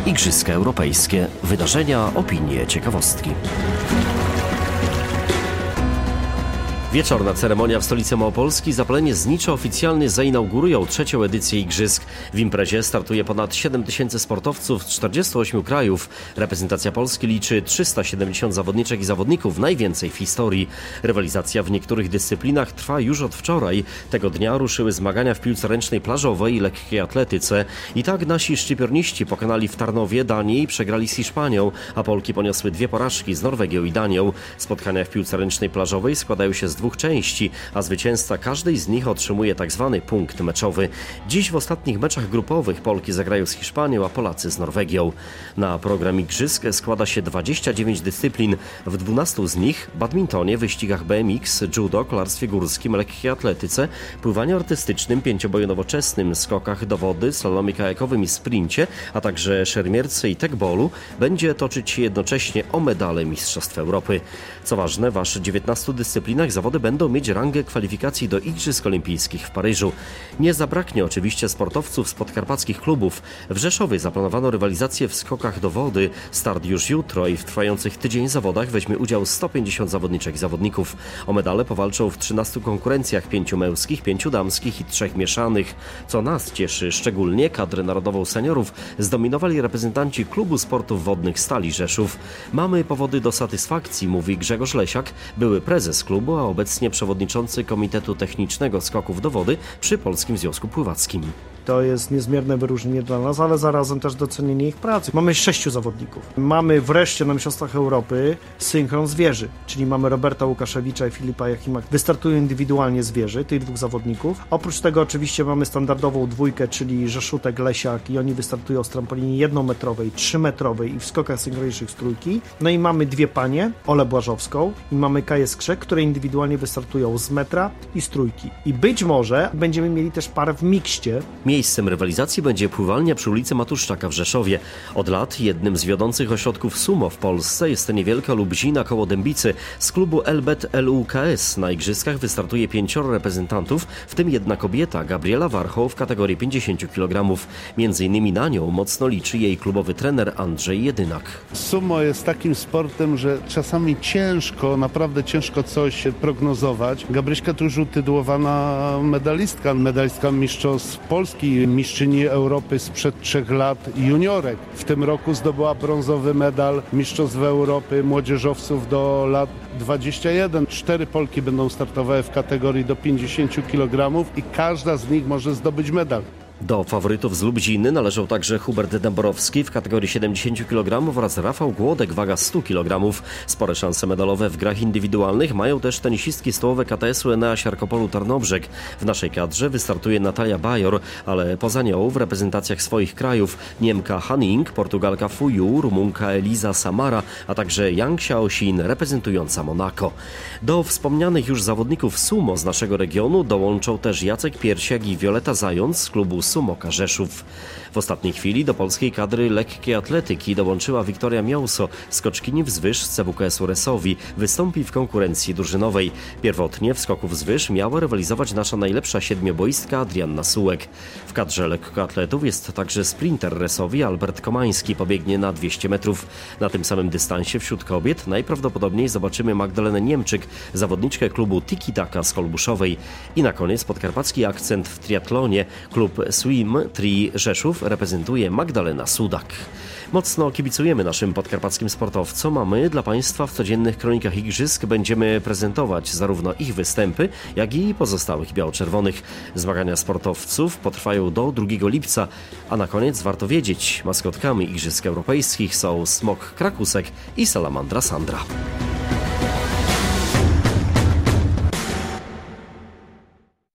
Igrzyska Europejskie. Wydarzenia, opinie, ciekawostki. Wieczorna ceremonia w stolicy Małopolski zapalenie znicze oficjalnie zainaugurują trzecią edycję Igrzysk. W imprezie startuje ponad 7 000 sportowców z 48 krajów. Reprezentacja Polski liczy 370 zawodniczek i zawodników, najwięcej w historii. Rywalizacja w niektórych dyscyplinach trwa już od wczoraj. Tego dnia ruszyły zmagania w piłce ręcznej plażowej i lekkiej atletyce. I tak nasi szczypiorniści pokonali w Tarnowie Danię i przegrali z Hiszpanią, a Polki poniosły 2 porażki z Norwegią i Danią. Spotkania w piłce ręcznej plażowej składają się z 2 części, a zwycięzca każdej z nich otrzymuje tzw. punkt meczowy. Dziś w ostatnich meczach grupowych Polki zagrają z Hiszpanią, a Polacy z Norwegią. Na program Igrzysk składa się 29 dyscyplin. W 12 z nich badmintonie, wyścigach BMX, judo, kolarstwie górskim, lekkiej atletyce, pływaniu artystycznym, pięcioboju nowoczesnym, skokach do wody, slalomie kajakowym i sprincie, a także szermierce i tekbolu będzie toczyć się jednocześnie o medale Mistrzostw Europy. Co ważne, w aż 19 dyscyplinach zawody będą mieć rangę kwalifikacji do Igrzysk Olimpijskich w Paryżu. Nie zabraknie oczywiście sportowców z podkarpackich klubów. W Rzeszowie zaplanowano rywalizację w skokach do wody. Start już jutro i w trwających tydzień zawodach weźmie udział 150 zawodniczek i zawodników. O medale powalczą w 13 konkurencjach, 5 męskich, 5 damskich i 3 mieszanych. Co nas cieszy szczególnie, kadrę narodową seniorów zdominowali reprezentanci Klubu Sportów Wodnych Stali Rzeszów. Mamy powody do satysfakcji, mówi Grzegorz Lesiak, były prezes klubu, a obecnie przewodniczący Komitetu Technicznego Skoków do Wody przy Polskim Związku Pływackim. To jest niezmierne wyróżnienie dla nas, ale zarazem też docenienie ich pracy. Mamy 6 zawodników. Mamy wreszcie na Mistrzostwach Europy synchron z wieży, czyli mamy Roberta Łukaszewicza i Filipa Jachima. Wystartują indywidualnie z wieży, tych 2 zawodników. Oprócz tego oczywiście mamy standardową dwójkę, czyli Rzeszutek, Lesiak i oni wystartują z trampoliny 1-metrowej, 3-metrowej i w skokach synchronicznych z trójki. No i mamy 2 panie, Olę Błażowską i mamy Kaję Skrzek, które indywidualnie wystartują z metra i z trójki. I być może będziemy mieli też parę w mikście. Miejscem rywalizacji będzie pływalnia przy ulicy Matuszczaka w Rzeszowie. Od lat jednym z wiodących ośrodków sumo w Polsce jest niewielka Lubzina koło Dębicy. Z klubu LBET LUKS na igrzyskach wystartuje 5 reprezentantów, w tym jedna kobieta, Gabriela Warchoł w kategorii 50 kg. Między innymi na nią mocno liczy jej klubowy trener Andrzej Jedynak. Sumo jest takim sportem, że czasami ciężko, naprawdę ciężko coś prognozować. Gabryśka to już utytułowana medalistka mistrzostw Polski, mistrzyni Europy sprzed 3 lat juniorek. W tym roku zdobyła brązowy medal Mistrzostw Europy młodzieżowców do lat 21. 4 Polki będą startowały w kategorii do 50 kg i każda z nich może zdobyć medal. Do faworytów z Lubziny należą także Hubert Dęborowski w kategorii 70 kg oraz Rafał Głodek, waga 100 kg. Spore szanse medalowe w grach indywidualnych mają też tenisistki stołowe KTS-u Enea Siarkopolu Tarnobrzeg. W naszej kadrze wystartuje Natalia Bajor, ale poza nią w reprezentacjach swoich krajów Niemka Hanning, Portugalka Fuyu, Rumunka Eliza Samara, a także Yang Xiaoxin reprezentująca Monako. Do wspomnianych już zawodników sumo z naszego regionu dołączą też Jacek Piersiak i Wioleta Zając z klubu Sumoka Rzeszów. W ostatniej chwili do polskiej kadry lekkiej atletyki dołączyła Wiktoria Miałso, skoczkini wzwyż z CWKS-u Resowi. Wystąpi w konkurencji drużynowej. Pierwotnie w skoku wzwyż miała rywalizować nasza najlepsza siedmioboistka Adrianna Sułek. W kadrze lekkoatletów jest także sprinter Resowi Albert Komański, pobiegnie na 200 metrów. Na tym samym dystansie wśród kobiet najprawdopodobniej zobaczymy Magdalenę Niemczyk, zawodniczkę klubu Tiki Taka z Kolbuszowej. I na koniec podkarpacki akcent w triatlonie. Klub Swim Tri Rzeszów reprezentuje Magdalena Sudak. Mocno kibicujemy naszym podkarpackim sportowcom, a my dla Państwa w codziennych kronikach igrzysk będziemy prezentować zarówno ich występy, jak i pozostałych biało-czerwonych. Zmagania sportowców potrwają do 2 lipca, a na koniec warto wiedzieć, maskotkami Igrzysk Europejskich są Smok Krakusek i Salamandra Sandra.